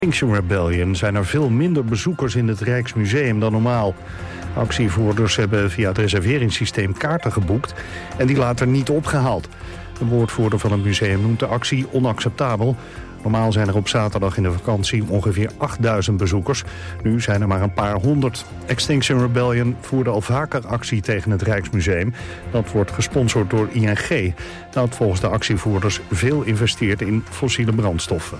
Extinction Rebellion zijn er veel minder bezoekers in het Rijksmuseum dan normaal. Actievoerders hebben via het reserveringssysteem kaarten geboekt en die later niet opgehaald. De woordvoerder van het museum noemt de actie onacceptabel. Normaal zijn er op zaterdag in de vakantie ongeveer 8000 bezoekers. Nu zijn er maar een paar honderd. Extinction Rebellion voerde al vaker actie tegen het Rijksmuseum. Dat wordt gesponsord door ING. Dat volgens de actievoerders veel investeert in fossiele brandstoffen.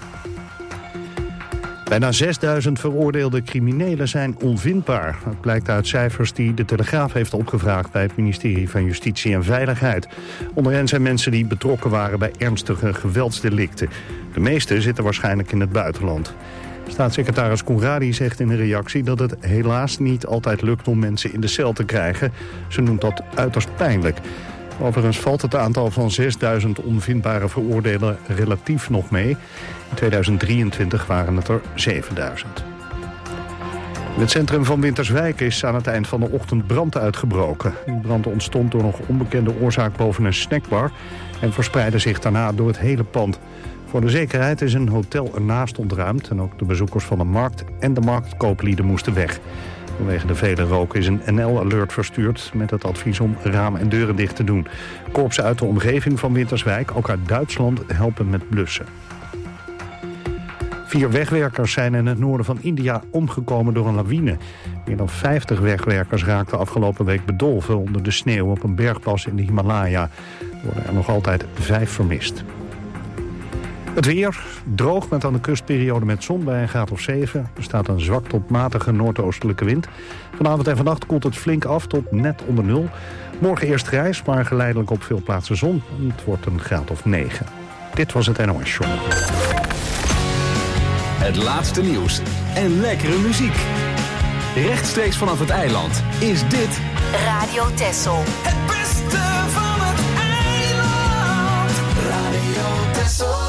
Bijna 6000 veroordeelde criminelen zijn onvindbaar. Dat blijkt uit cijfers die de Telegraaf heeft opgevraagd bij het ministerie van Justitie en Veiligheid. Onder hen zijn mensen die betrokken waren bij ernstige geweldsdelicten. De meeste zitten waarschijnlijk in het buitenland. Staatssecretaris Conradi zegt in een reactie dat het helaas niet altijd lukt om mensen in de cel te krijgen. Ze noemt dat uiterst pijnlijk. Overigens valt het aantal van 6000 onvindbare veroordelen relatief nog mee. In 2023 waren het er 7000. In het centrum van Winterswijk is aan het eind van de ochtend brand uitgebroken. De brand ontstond door nog onbekende oorzaak boven een snackbar en verspreidde zich daarna door het hele pand. Voor de zekerheid is een hotel ernaast ontruimd en ook de bezoekers van de markt en de marktkooplieden moesten weg. Vanwege de vele rook is een NL-alert verstuurd met het advies om ramen en deuren dicht te doen. Korpsen uit de omgeving van Winterswijk, ook uit Duitsland, helpen met blussen. 4 wegwerkers zijn in het noorden van India omgekomen door een lawine. Meer dan 50 wegwerkers raakten afgelopen week bedolven onder de sneeuw op een bergpas in de Himalaya. Er worden er nog altijd 5 vermist. Het weer, droog met aan de kustperiode met zon bij een graad of 7. Er staat een zwak tot matige noordoostelijke wind. Vanavond en vannacht koelt het flink af tot net onder 0. Morgen eerst grijs, maar geleidelijk op veel plaatsen zon. Het wordt een graad of 9. Dit was het NOS Show. Het laatste nieuws en lekkere muziek. Rechtstreeks vanaf het eiland is dit Radio Texel. Het beste van het eiland. Radio Texel.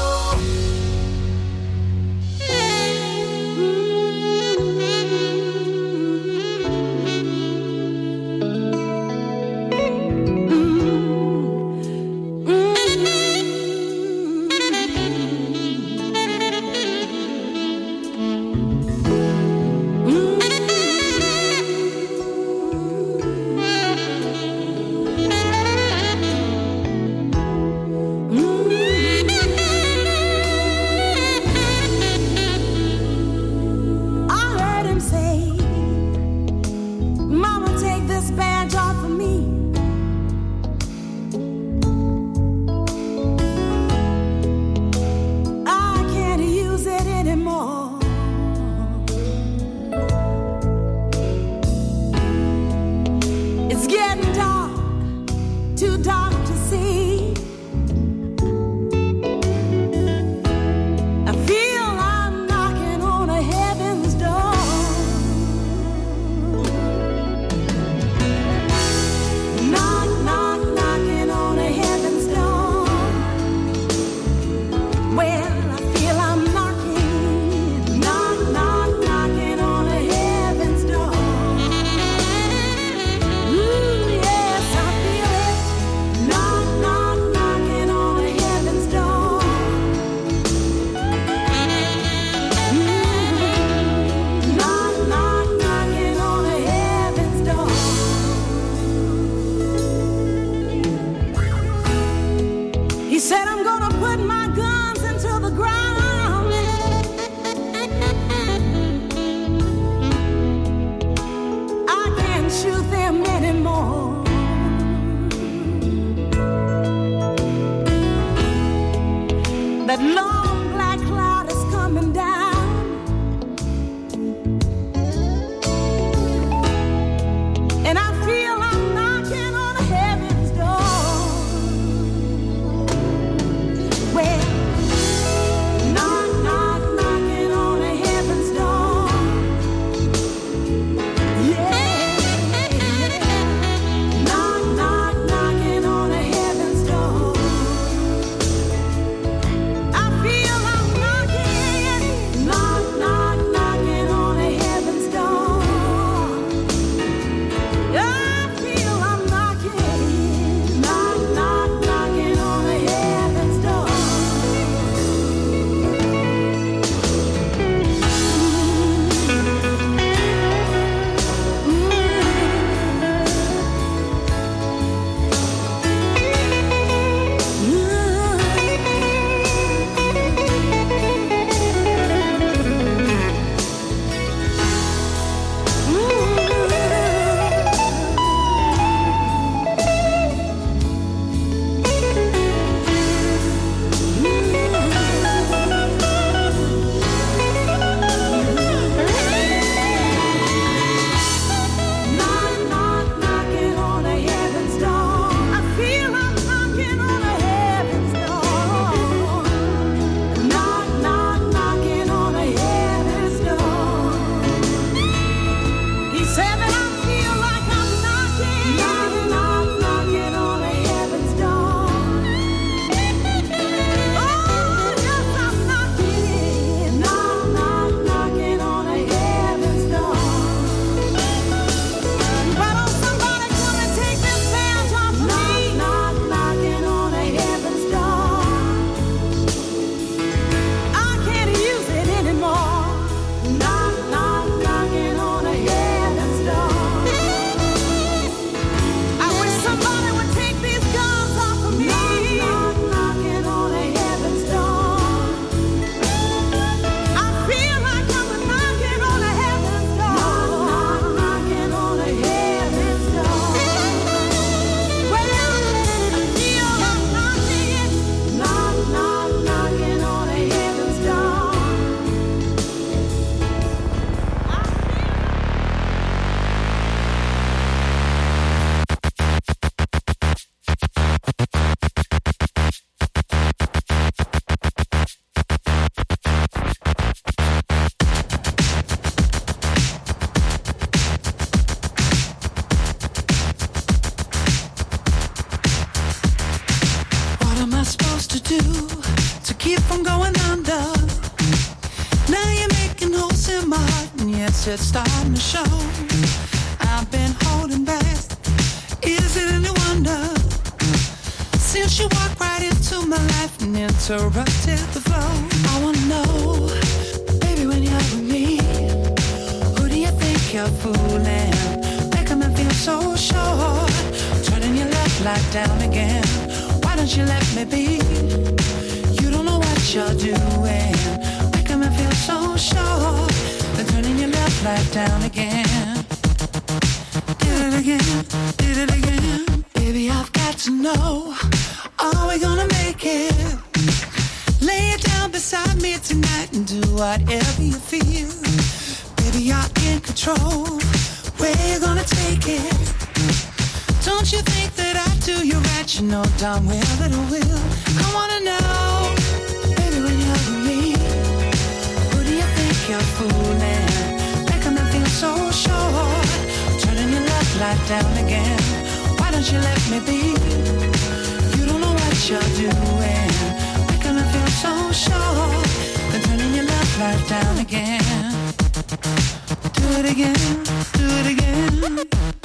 guess it's starting to show. I've been holding back. Is it any wonder? Since you walked right into my life and interrupted the flow. I wanna know, baby, when you're with me, who do you think you're fooling? Making me feel so sure. Turning your left light down again. Why don't you let me be? You don't know what you're doing. Making me feel so sure. Then turning your left light down again. Did it again, did it again. Baby, I've got to know, are we gonna make it? Lay it down beside me tonight and do whatever you feel. Baby, you're in control. Where you gonna take it? Don't you think that I do you right? You know darn well that I will. I wanna know, baby, when you're with me, who do you think you're fooling? Making me feel so sure. Turning your left light down again. Why don't you let me be? You don't know what you're doing. Making me feel so sure. Then turning your left light down again. Do it again, do it again.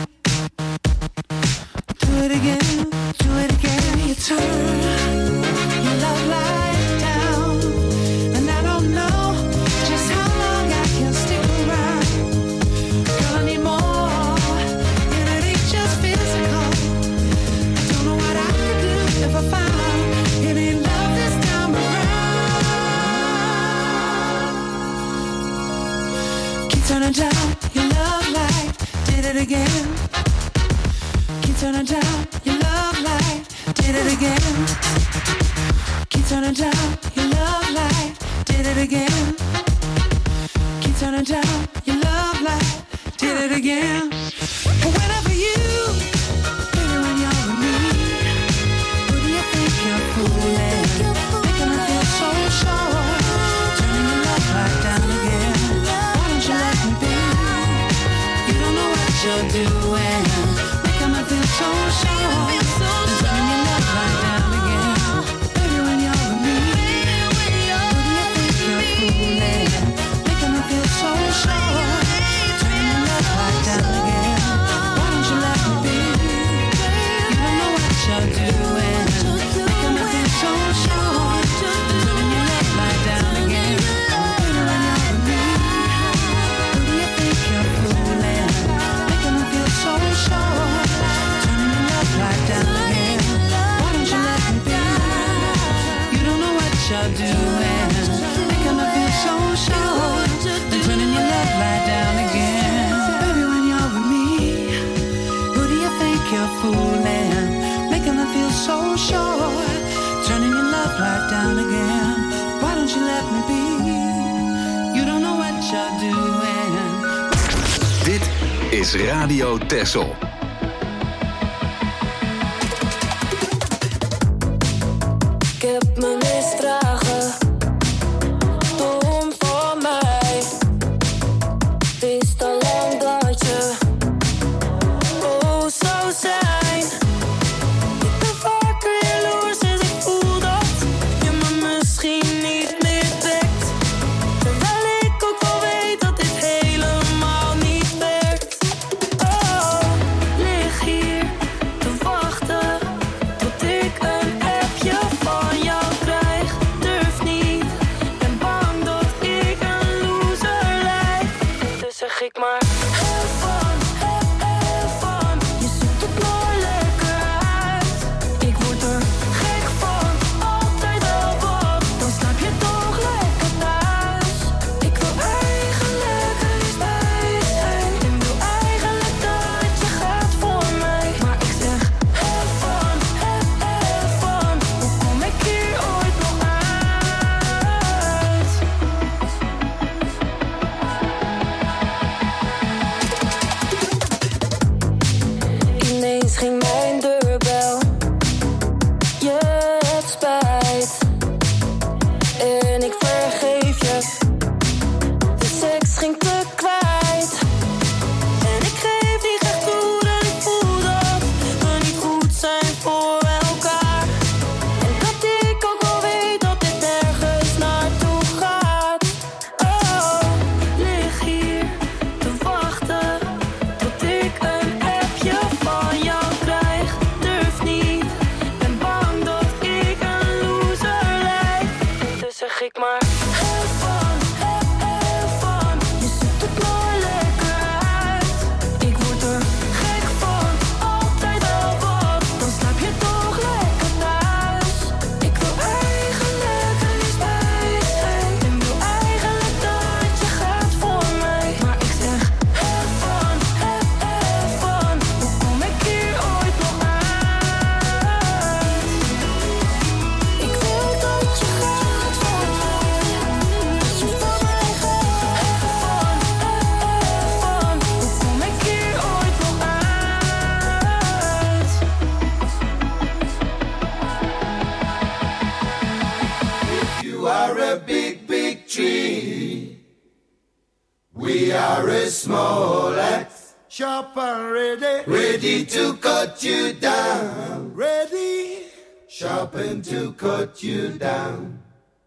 Do it again, do it again. You turn your love light down, and I don't know just how long I can stick around. Girl, I need more, and it ain't just physical. I don't know what I could do if I found it ain't love this time around. Keep turning down your love light, did it again. Turning down your love light, did it again. Keep turning down your love light, did it again. Keep turning down your love light, did it again. But whenever you, baby, when you're with me, who do you think you're fooling? Making me feel so sure. Turning your love light down again. Why don't you let me be? You don't know what you're doing. Feel so sure. Then turning your left light down again. Baby, when you're with me, who do you think you're fooling? Making me feel so sure. Turning your left light down again. Why don't you let me be? You don't know what you're doing. Making me feel so sure. Then turning your left light down again. Baby, when you're with me, who do you think you're fooling? Making me feel so sure. Right down again. Why don't you let me be? You don't know what you're doing. Making me feel so sure. Then turning your left light down again. Baby, when you're with me, who do you think you're fooling? Making me feel so sure. Turning your left light down again. Why don't you let me be? You don't know what you're doing. Dit is Radio Texel. Ik heb me misdragen, dom van mij. Wist al lang dat je zou zijn. Ik ben vaker jaloers, dus ik voel dat je me misschien niet meer trekt. Terwijl ik ook wel weet dat dit helemaal niet werkt. Oh, lig hier te wachten tot ik een appje van jou krijg. Durf niet, ben bang dat ik een loser lijk. Dus zeg ik maar heel van, je zoekt het maar lekker uit. Ik word er gek van, altijd wel wat. Dan snap je toch lekker thuis. Ik wil eigenlijk eens bij je zijn. En wil eigenlijk dat je gaat voor mij. Maar ik zeg heel van, hoe kom ik hier ooit nog uit? Ineens ging mijn deurbel. Je hebt spijt. En ik vergeef je. De seks ging te kwijt. En ik geef niet echt toe dat ik voel dat we niet goed zijn voor elkaar. En dat ik ook wel weet dat dit nergens naartoe gaat. Oh, lig hier Harry Smollett. Sharp and ready. Ready to cut you down. Ready. Sharpened to cut you down.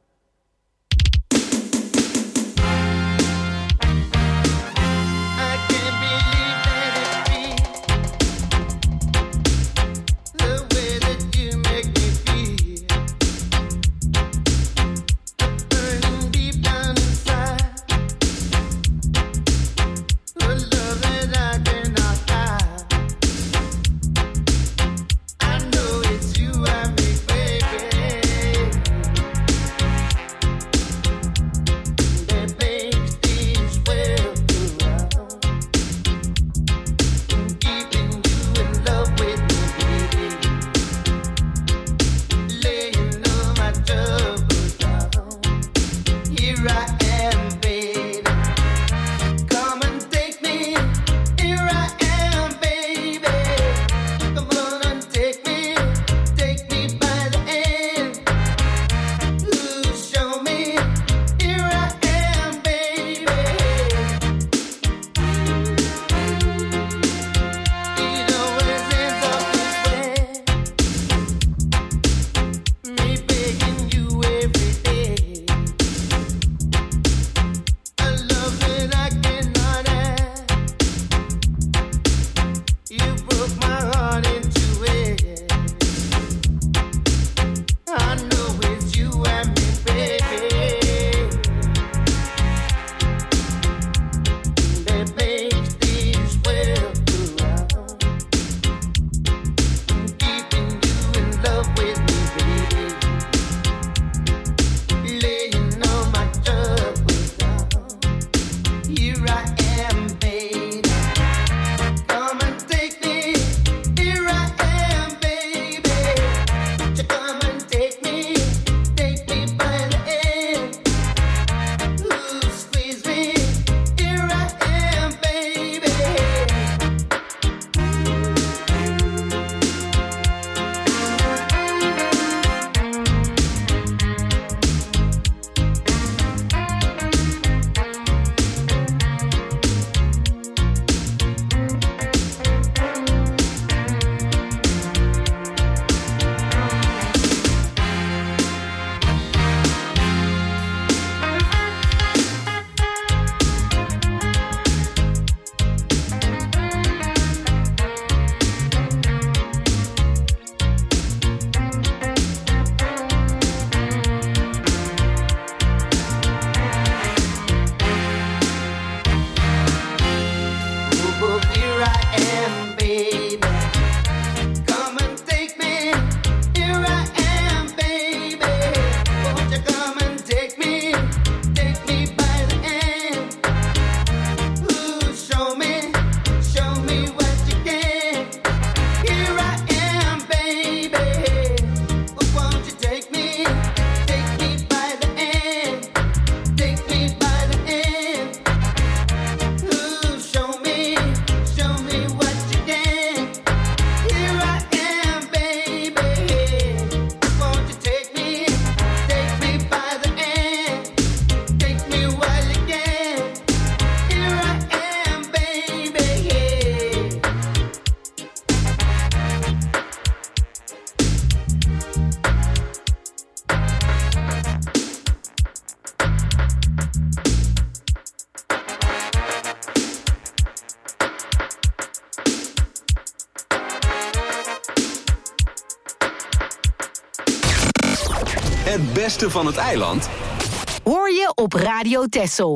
Het beste van het eiland hoor je op Radio Texel.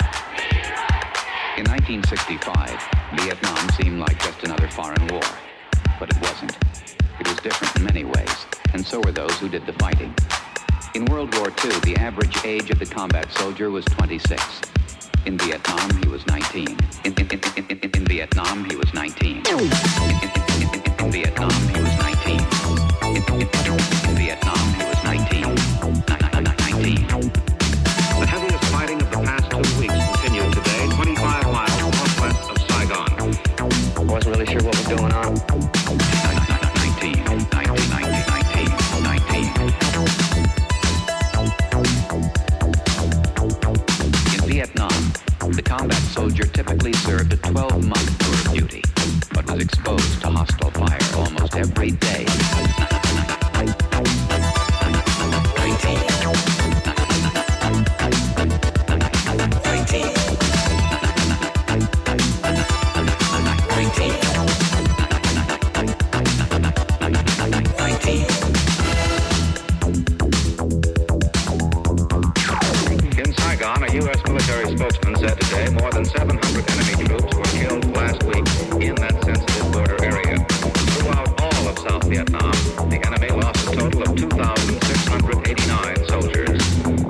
In 1965, Vietnam seemed like just another foreign war. But it wasn't. It was different in many ways, and so were those who did the fighting. In World War II, the average age of the combat soldier was 26. In Vietnam, he was 19. In Vietnam, he was 19. In Vietnam, he was 19. In Vietnam, he was 19. 19. The heaviest fighting of the past 2 weeks continued today, 25 miles northwest of Saigon. I wasn't really sure what was going on. 19. In Vietnam, Vietnam, the combat soldier typically served a 12-month tour of duty, but was exposed to hostile fire almost every day. In Saigon, a U.S. military spokesman said today more than 700 enemy troops were killed last week in that sensitive border area. Throughout all of South Vietnam, the enemy lost a total of 2,689 soldiers.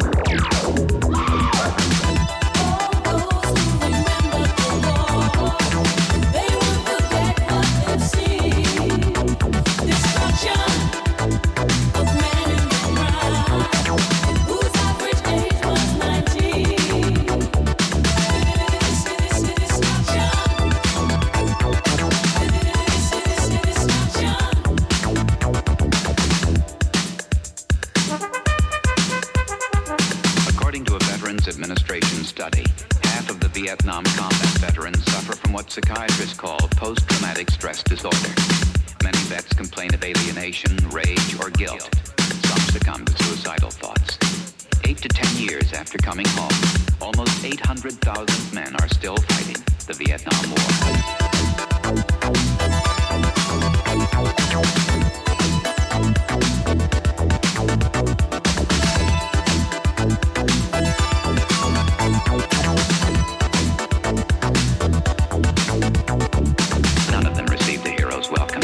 According to a Veterans Administration study, half of the Vietnam combat veterans suffer from what psychiatrists call post-traumatic stress disorder. Many vets complain of alienation, rage, or guilt. Some succumb to suicidal thoughts. 8 to 10 years after coming home, almost 800,000 men are still fighting the Vietnam War. None of them received the hero's welcome.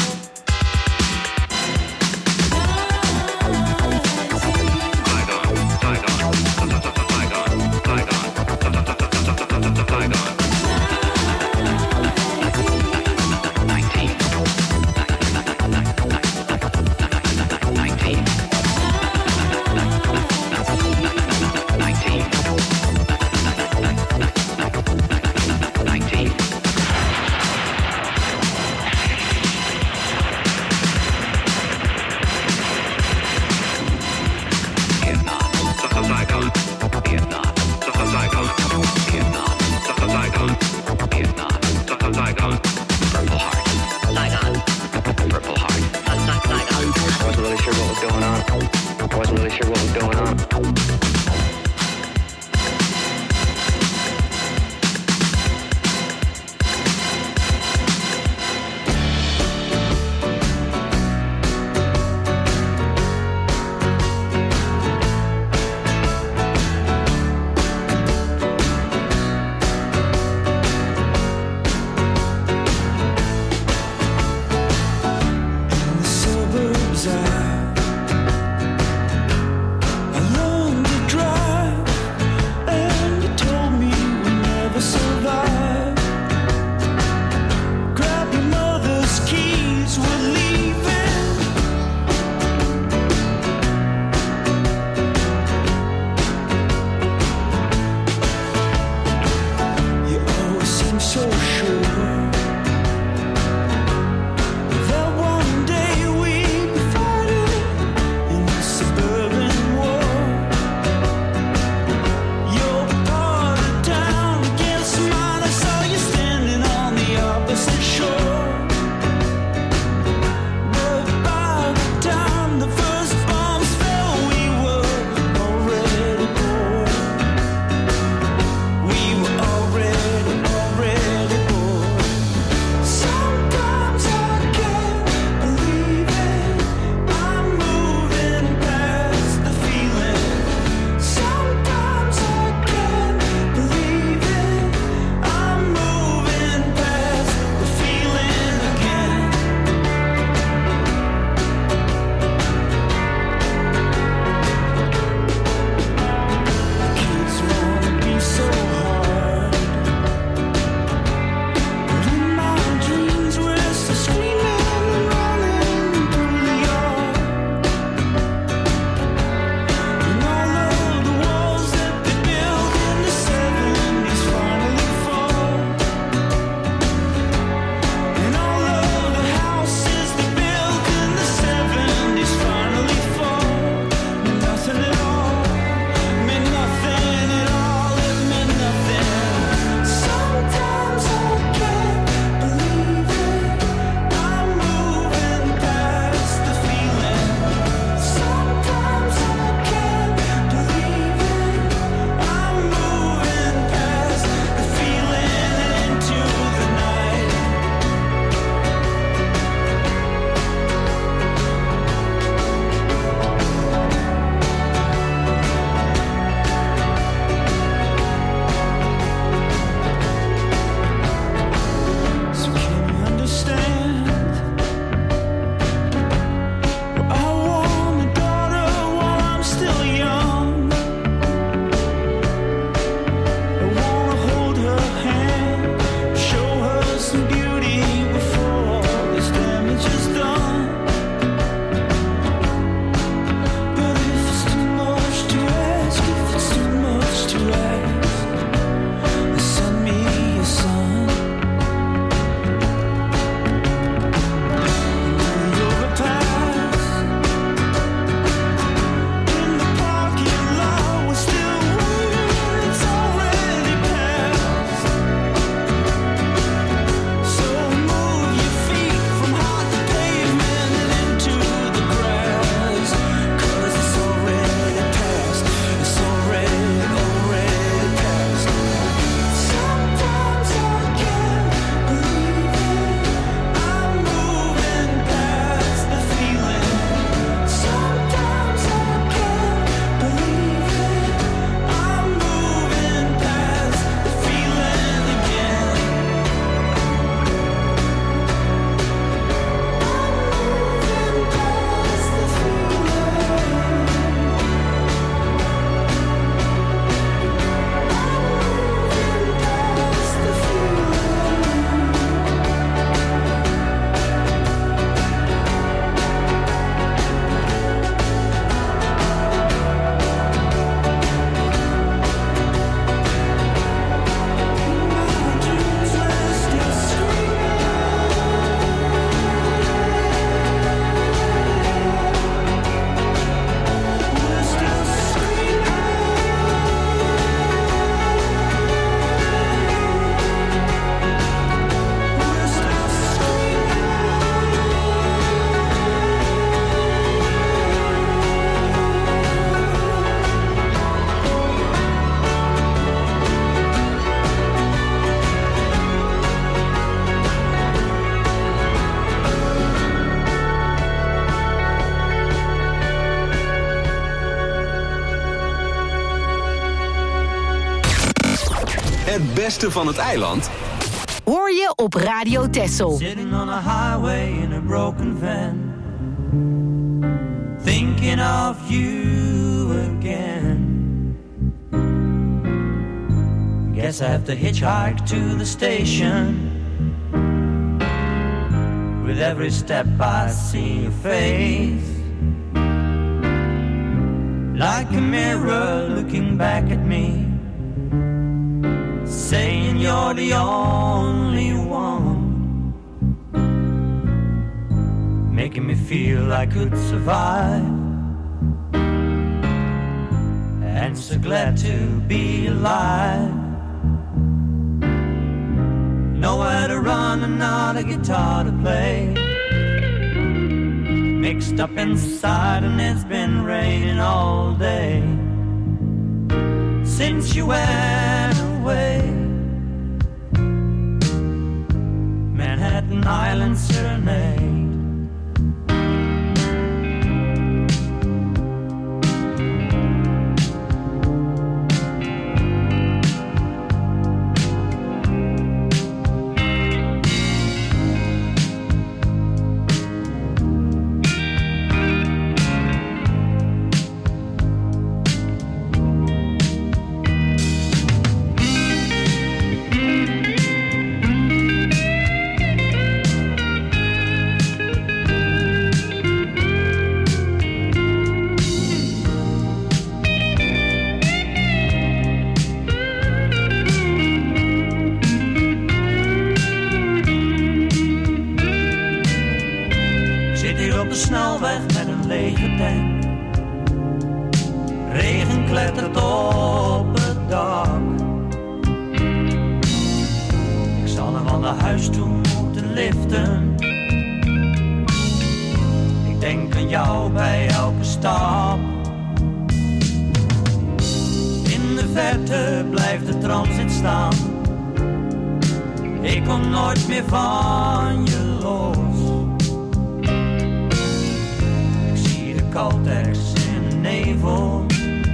Het beste van het eiland hoor je op Radio Texel. Sitting on a highway in a broken van, thinking of you again. Guess I have to hitchhike to the station. With every step I see your face, like a mirror looking back at me, saying you're the only one, making me feel I could survive, and so glad to be alive. Nowhere to run and not a guitar to play, mixed up inside and it's been raining all day since you went away. Manhattan Island Serenade. Snelweg met een lege tank, regen klettert op het dak. Ik zal nog wel naar huis toe moeten liften, ik denk aan jou bij elke stap. In de verte blijft de transit staan, ik kom nooit meer van je los. Caltex in de nevel,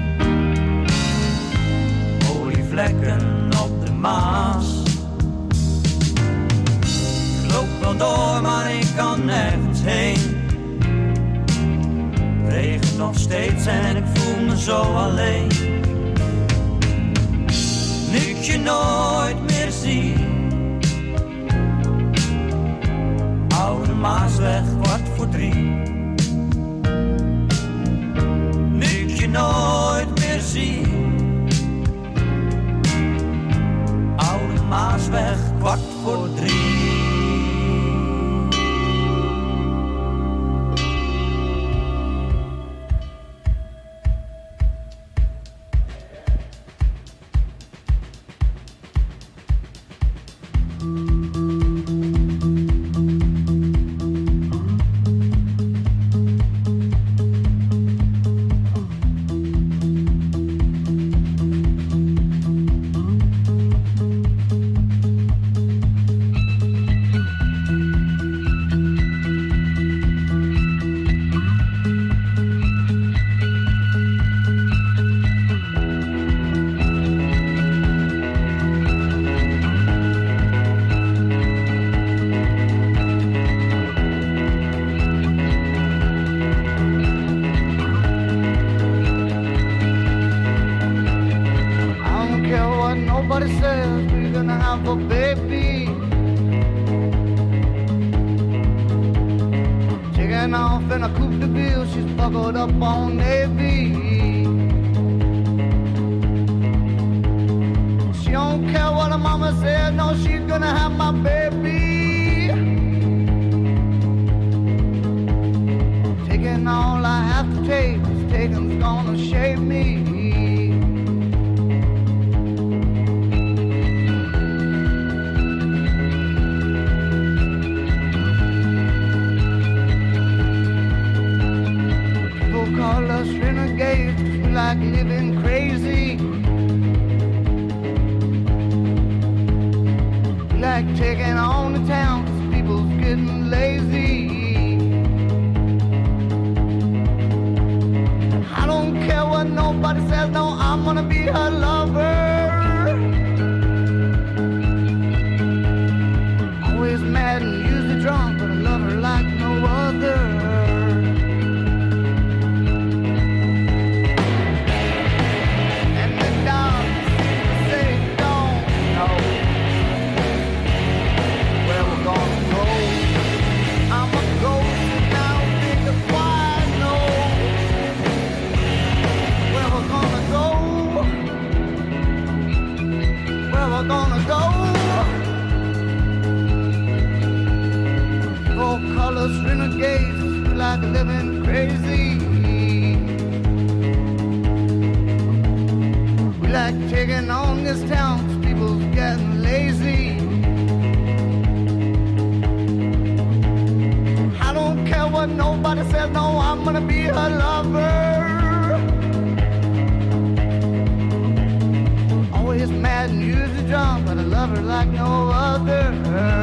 olievlekken op de Maas. Ik loop wel door, maar ik kan nergens heen. Het regent nog steeds en ik voel me zo alleen. Nu ik je nooit meer zie, Oude Maasweg 2:15. Nooit meer zie, Oude Maasweg 2:15. Nobody says no, I'm gonna be her lover. us renegades feel like living crazy. We like taking on this town 'cause people's getting lazy. I don't care what nobody says, no, I'm gonna be her lover. Always mad and usually drunk, but I love her like no other.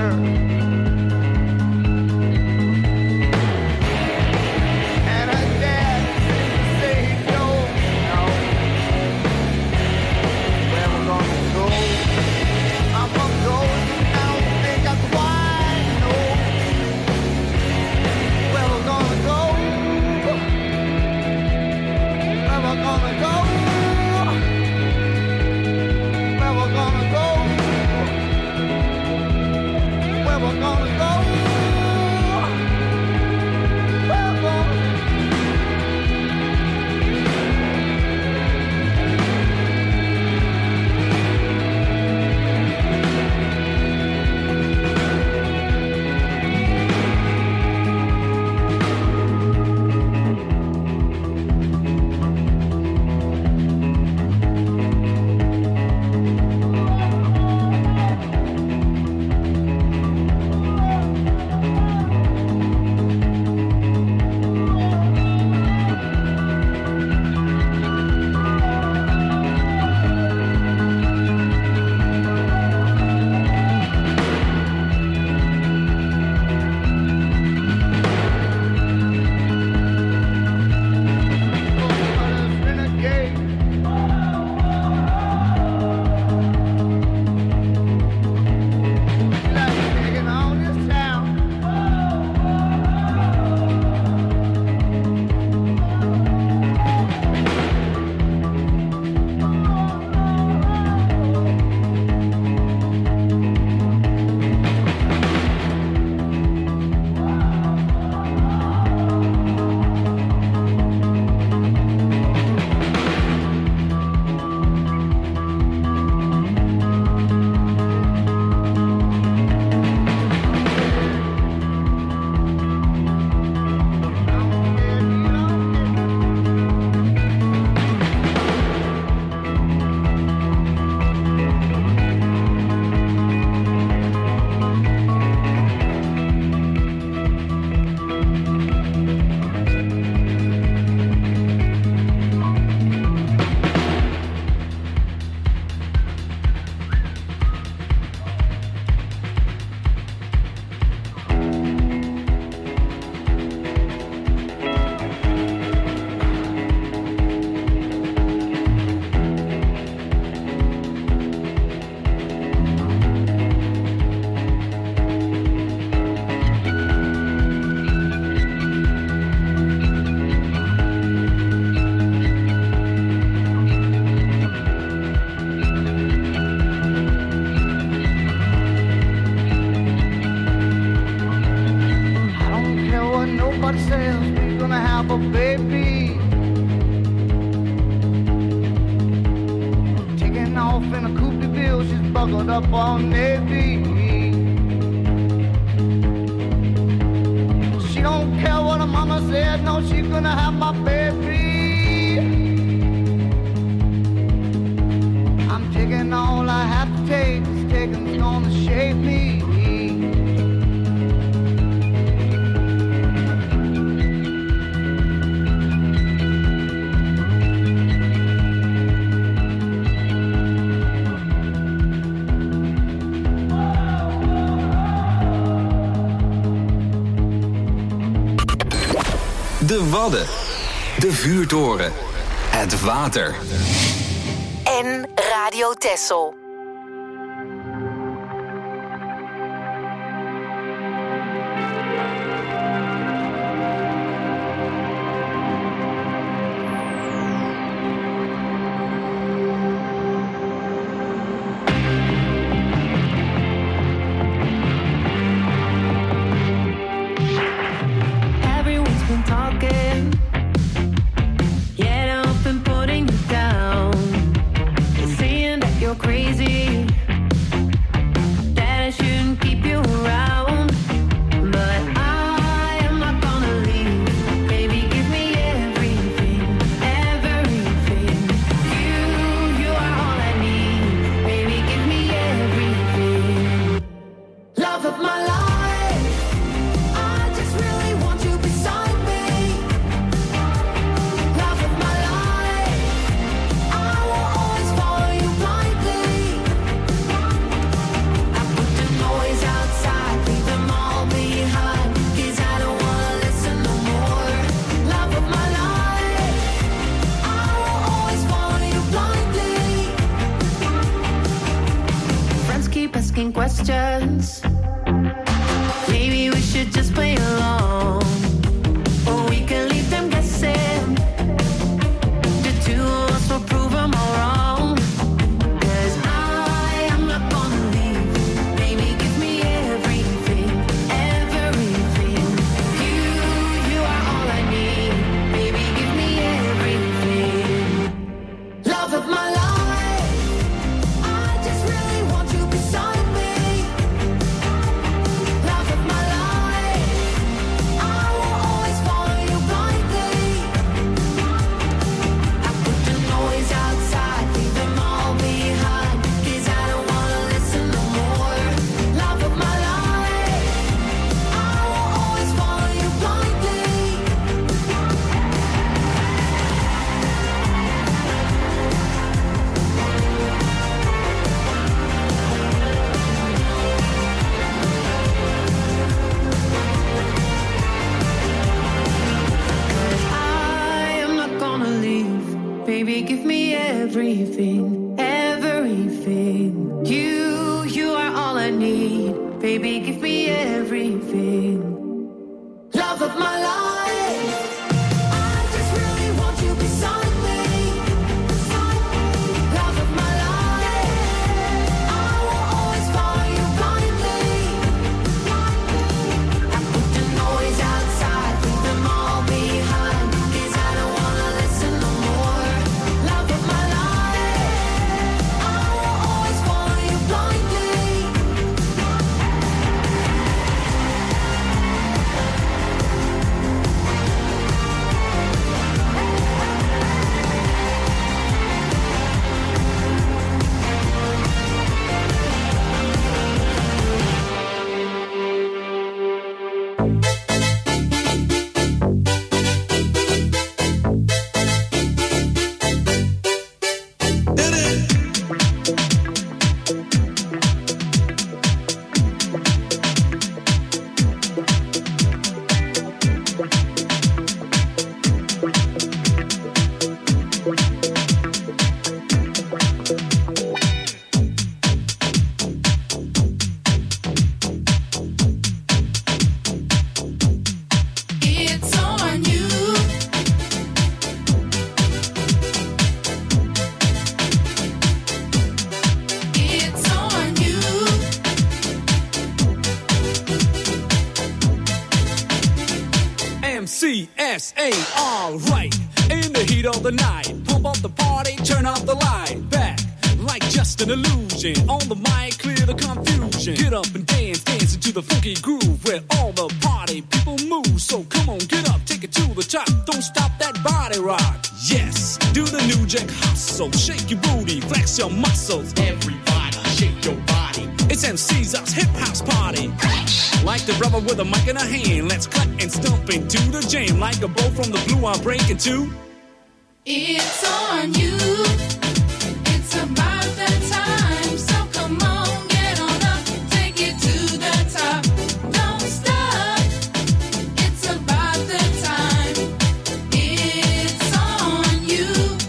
Up on Navy. She don't care what her mama said, no, she's gonna have my baby. I'm taking all I have to take, this taking's gonna shape me. De Wadden. De Vuurtoren. Het water. En Radio Texel. Crazy keep asking questions. Maybe we should just play along, or we can leave them guessing. The two of us will prove them all wrong. 'Cause I am not gonna leave. Baby, give me everything, everything. You are all I need. Baby, give me everything. Love of my life, I just really want you beside me. Love of my life, I will always follow you blindly. I put the noise outside, leave them all behind, 'cause I don't wanna listen no more. Love of my life, I will always follow you blindly. I am not gonna leave. Baby, give me everything, everything. You are all I need. Baby, give me everything. Love of my life, I just really want you beside me. Love of my life, I will always follow you blindly. I put the noise outside, leave them all behind, 'cause I don't wanna listen no more. Love of my life, I will always follow you blindly. It's on you. It's on you. MCSA, alright. In the heat of the night, pump up the party, turn off the light. Back like just an illusion. On the mic, clear the confusion. Get up and dance, dance into the funky groove where all the party people move. So come on, get up, take it to the top. Don't stop that body rock. Yes, do the new jack hustle. Shake your booty, flex your muscles. Everybody, shake your body. It's MC's hip house party. Like the brother with a mic in a hand, let's cut and stomp into the jam. Like a bow from the blue, I'm breaking too. It's on you. It's about that time. So come on, get on up, take it to the top. Don't stop. It's about that time. It's on you.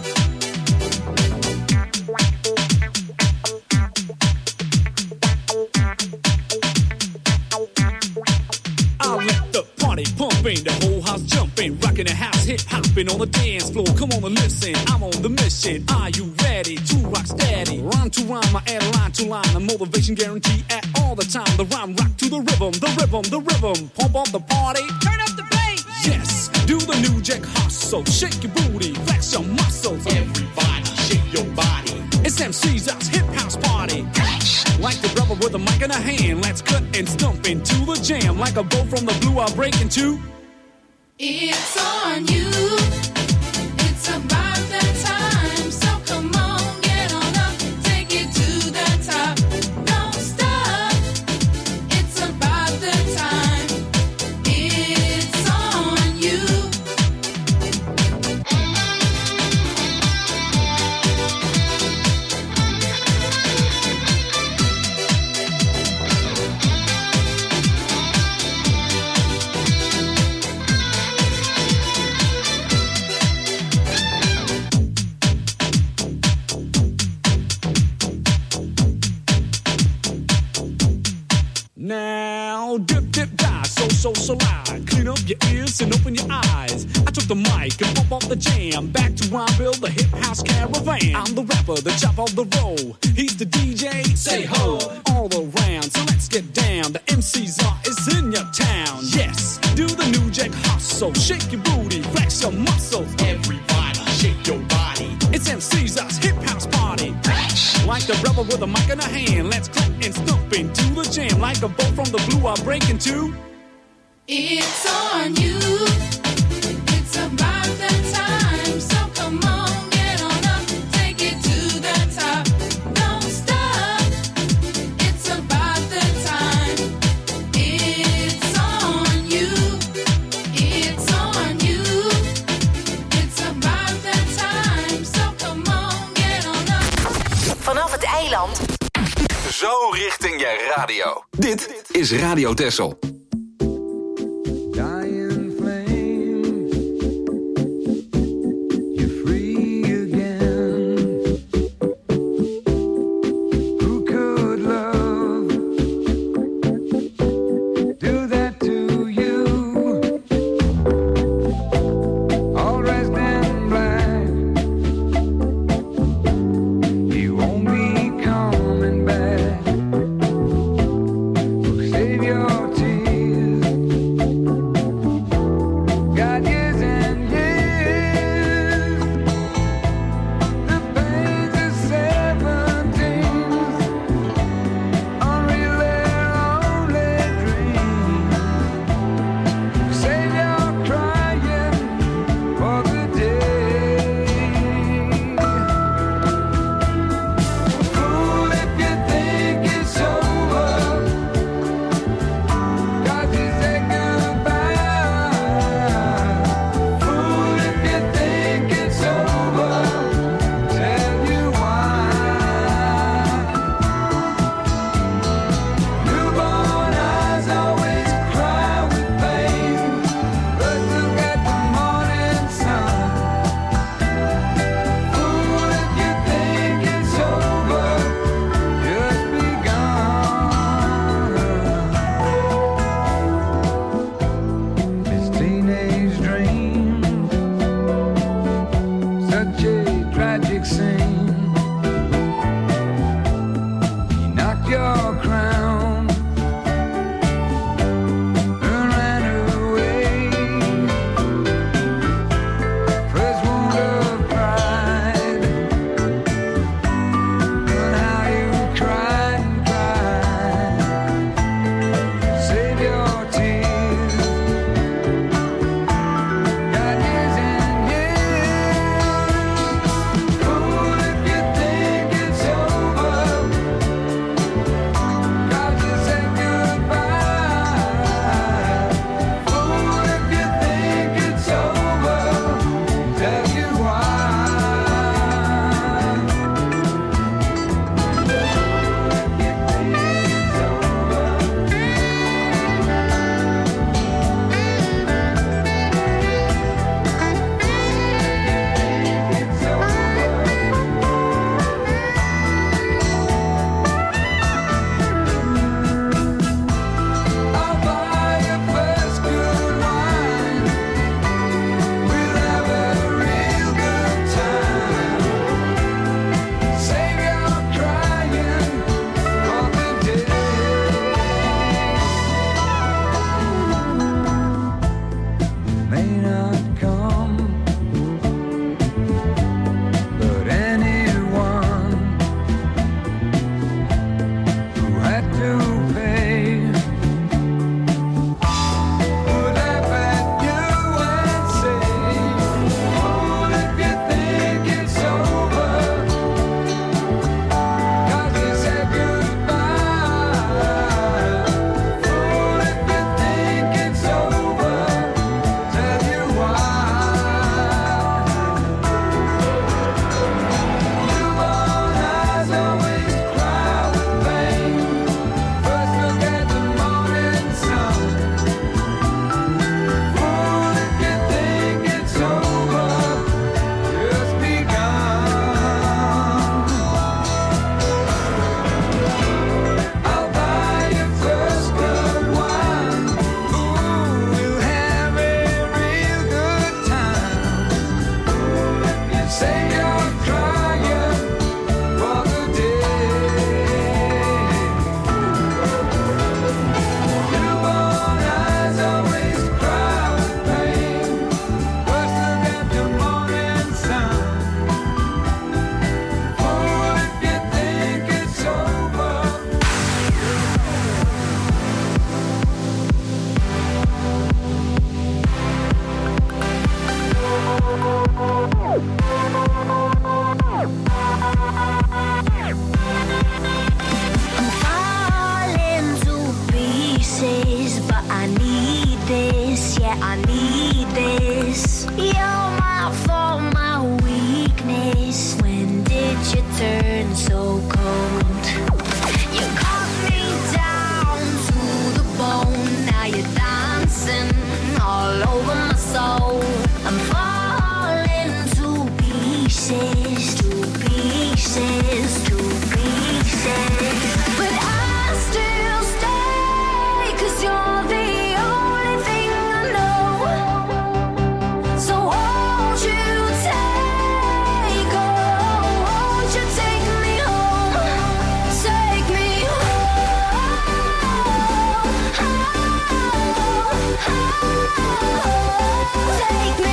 I'll let the party pumping, the whole house jumping, rocking the house, hip hopping on the dance floor. Come on and listen, I'm on the mission. Are you ready to rock steady? Rhyme to rhyme, I add line to line. A motivation guarantee at all the time. The rhyme rock to the rhythm, the rhythm, the rhythm. Pump up the party, turn up the bass. Yes, do the new jack hustle. Shake your booty, flex your muscles. Everybody, shake your body. It's MC's hip house party. Like the brother with a mic in a hand, let's cut and stomp into the jam. Like a bow from the blue, I'll break into. It's on you. It's about that time. So come on, get on up, take it to the top. Don't stop. It's about that time. It's on you. all dip, dip, die, so slide. Clean up your ears and open your eyes. I took the mic and pump off the jam. Back to where I build the hip house caravan. I'm the rapper, the chop of the roll. He's the DJ, say ho, all around. So let's get down. The MC's is in your town. Yes, do the new jack hustle. Shake your booty, flex your muscles. Everybody, shake your body. It's MC's hip house party. Like a rebel with a mic in a hand. Let's clap and stomp into the jam. Like a bolt from the blue, I break into. It's on you. It's about that time. So come on, get on up. Take it to the top. Don't stop. It's about that time. It's on you. It's on you. It's about that time. So come on, get on up. Vanaf het eiland. Zo richting je radio. Dit is Radio Texel. Dying flame, you're free again. Who could love do that to you? All dressed in black, you won't be coming back. Save your tears. yeah, I need this. You're my fault, my weakness. When did you turn so cold? You cut me down to the bone. Now you're dancing all over my soul. I'm falling to pieces, to pieces, to pieces. But I still stay, 'cause you're the only thing I know. So won't you take, oh, won't you take me home? Take me home, take me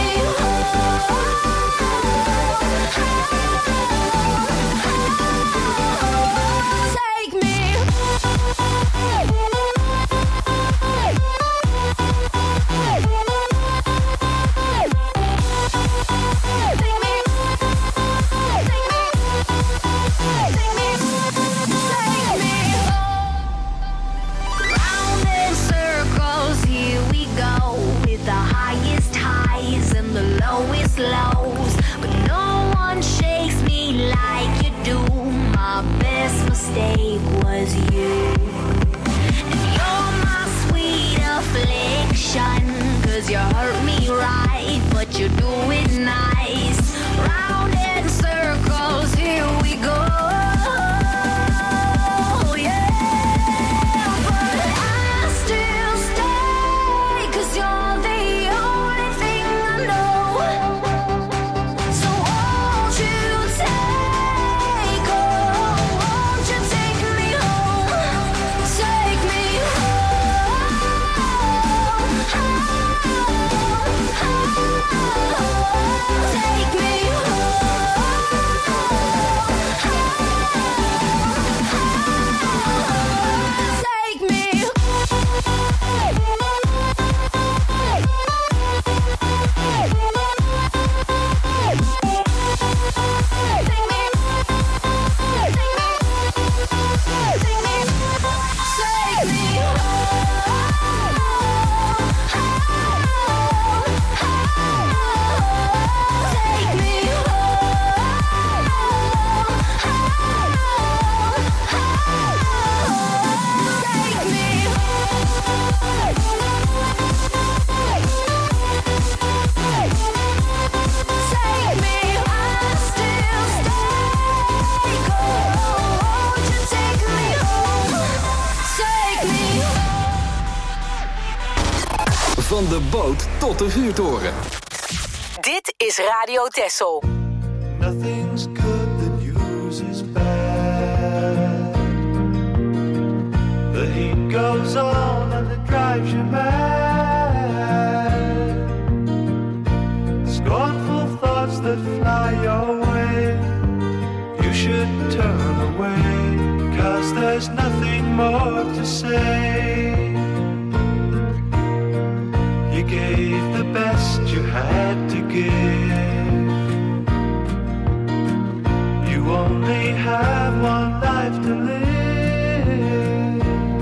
lows, but no one shakes me like you do. My best mistake was you, and you're my sweet affliction, 'cause you hurt me right, but you do it nice. Round in circles, here we go. Van de boot tot de vuurtoren. Dit is Radio Texel. Nothing's good, the news is bad. The heat goes on and it drives you mad. Scornful thoughts that fly your way, you should turn away, 'cause there's nothing more to say. You gave the best you had to give. You only have one life to live.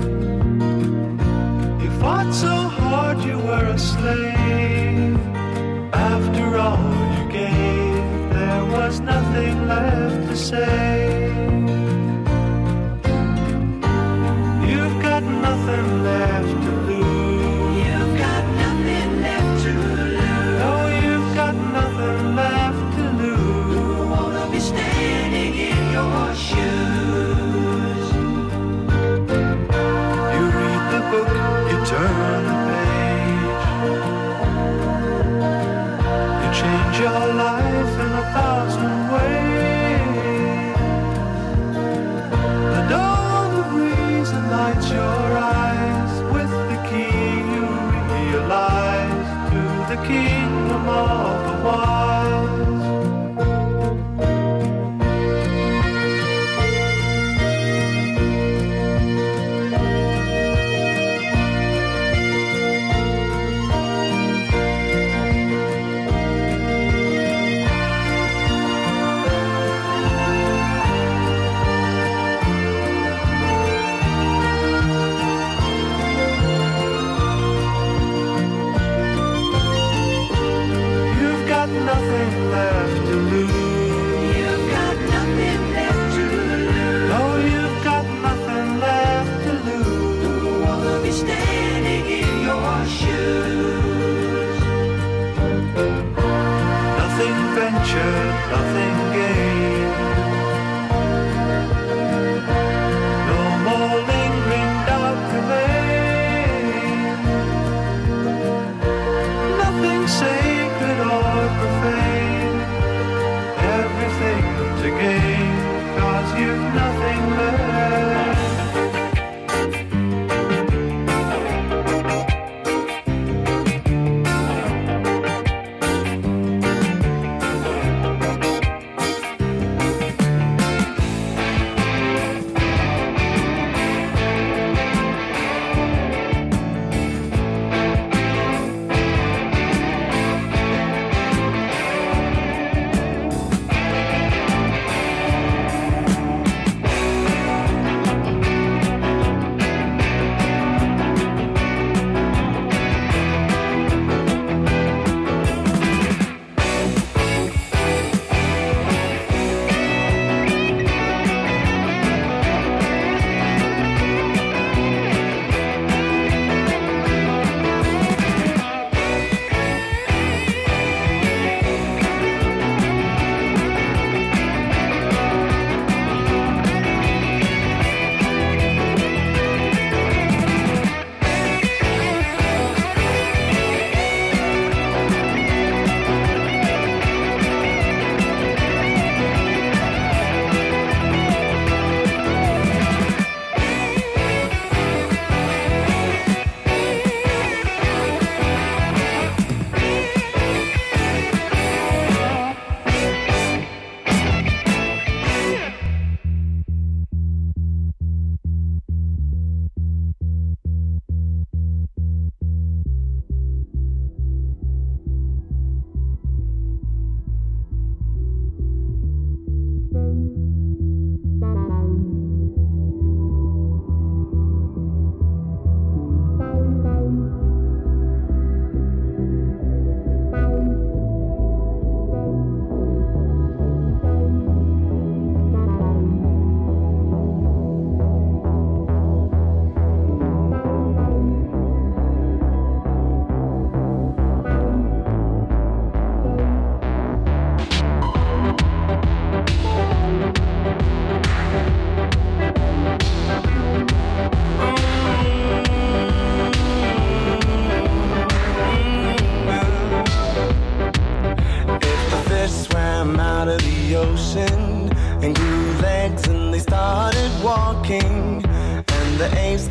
You fought so hard you were a slave. After all you gave, there was nothing left to say. You've got nothing left to lose. Turn the page. You change your life in 1,000 ways. The dawn of reason lights your eyes. With the key you realize to the kingdom of the wise.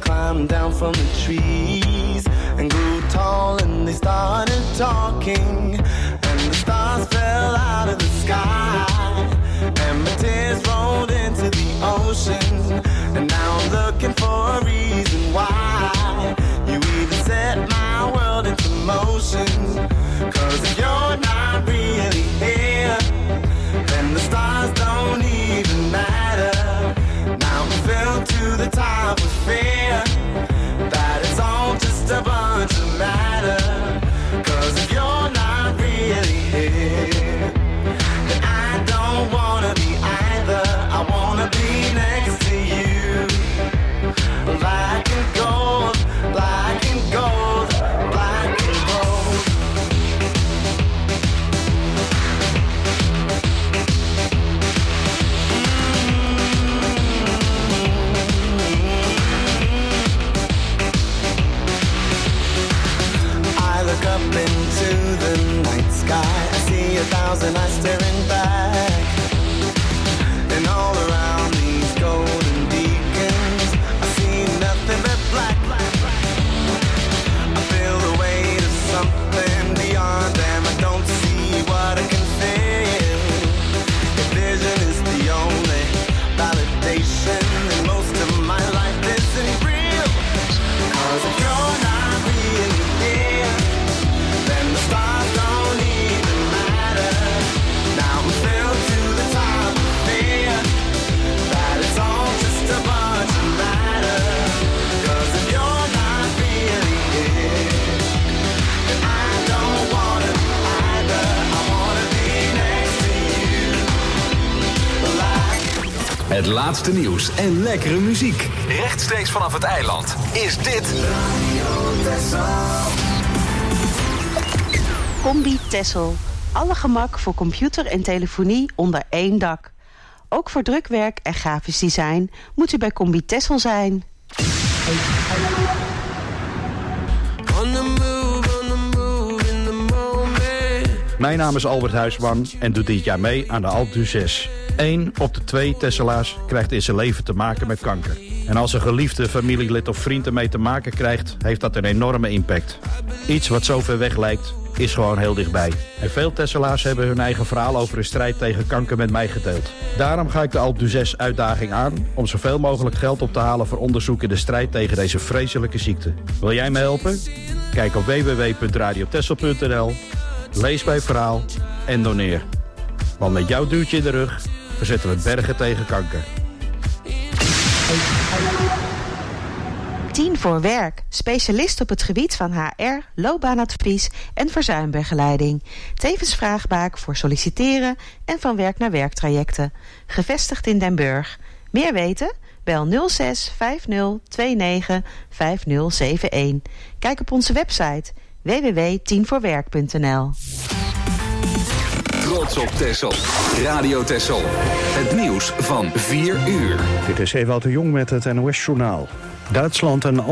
climbed down from the trees and grew tall, and they started talking, and the stars fell out of the sky, and my tears rolled into the ocean, and now I'm looking for a reason why you even set my world into motion. 'Cause if you're not really here, then the stars don't even matter. Now I'm filled to the top with fear that it's all just a bunch of matter. 'Cause if you're not really here, then I don't wanna be either. I wanna be next to you. Black and gold, black and gold, black and gold. I look up into the night sky. I see 1,000 eyes staring back, and all around these golden beacons, I see nothing but black. I feel the weight of something beyond them. I don't see what I can feel. If vision is the only validation, then most of my life isn't real. 'Cause if you're not really here, then the stars don't even matter. Now I'm filled to the top of fear that it's all just a bunch of matter. 'Cause if you're not really here, then I don't wanna be either. I wanna be next to you. Het laatste nieuws en lekkere muziek. Rechtstreeks vanaf het eiland is dit Combi Tessel. Alle gemak voor computer en telefonie onder één dak. Ook voor drukwerk en grafisch design moet u bij Combi Tessel zijn. Mijn naam is Albert Huisman en doe dit jaar mee aan de Alpe d'Huez. 1 op de 2 Tesselaars krijgt in zijn leven te maken met kanker. En als een geliefde familielid of vriend ermee te maken krijgt, heeft dat een enorme impact. Iets wat zo ver weg lijkt, is gewoon heel dichtbij. En veel Tesselaars hebben hun eigen verhaal over hun strijd tegen kanker met mij gedeeld. Daarom ga ik de Alpe d'Huez uitdaging aan om zoveel mogelijk geld op te halen voor onderzoek in de strijd tegen deze vreselijke ziekte. Wil jij me helpen? Kijk op www.radiotessel.nl, lees mijn verhaal en doneer. Want met jouw duwtje in de rug verzetten we bergen tegen kanker. 10 voor werk. Specialist op het gebied van HR, loopbaanadvies en verzuimbegeleiding. Tevens vraagbaak voor solliciteren en van werk naar werktrajecten. Gevestigd in Den Burg. Meer weten? Bel 06 50 29 5071. Kijk op onze website www.10voorwerk.nl. Trots op Texel. Radio Texel. Het nieuws van 4 uur. Dit is Ewout de Jong met het NOS-journaal. Duitsland en